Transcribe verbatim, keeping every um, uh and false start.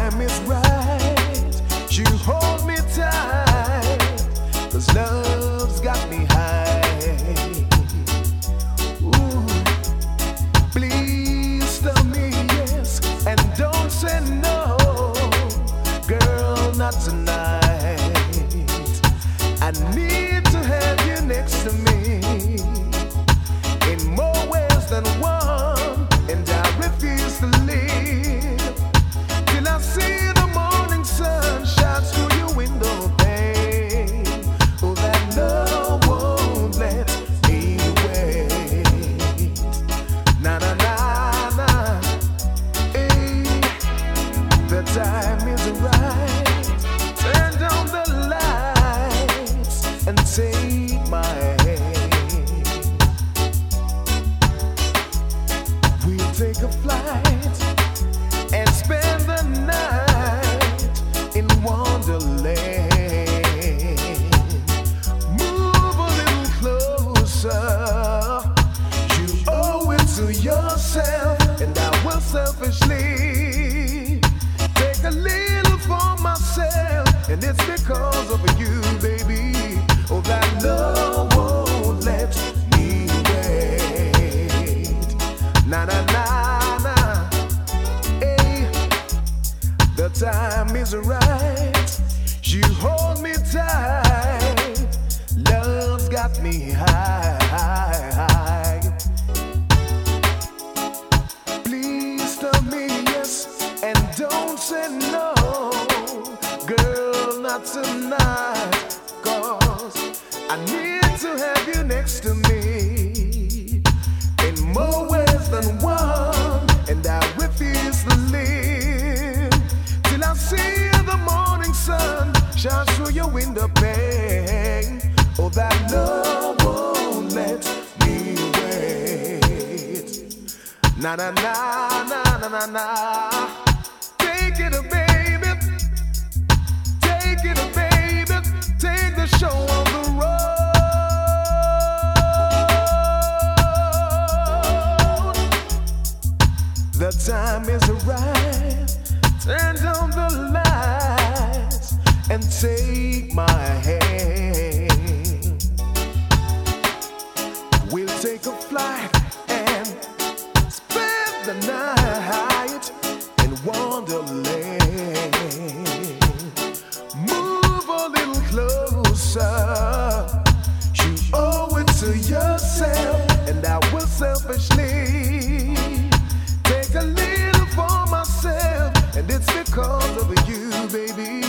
time is right, you hold me tight, 'cause love's got me high. Ooh, please tell me yes and don't say no, girl, not tonight. I need to have you next to me in more ways than one, and I refuse to leave till I see the morning sun shine through your window pane. Oh, that love won't let me wait. Na na na na, hey, the time is right. Turn down the lights and take my hand. We'll take a flight and spend the night in Wonderland. Move a little closer. You owe it to yourself, and I will selfishly take a little for myself, and it's because of you, baby. Oh, that love won't let me wait. Na na na na, hey, the time is right. You hold me tight. Love's got me high. Please tell me yes and don't say no, girl, not tonight. 'Cause I need to have you next to me in more ways than one, and I refuse to leave till I see the morning sun shine through your window pane. Oh, that love won't let me wait. Na na na na na na na. Take it, baby. Take it, baby. Take the show on the road. The time is right. Turn down the lights and take my hand. We'll take a flight and spend the night in Wonderland. Move a little closer. You owe it to yourself, and I will selfishly take a little for myself, and it's because of you, baby.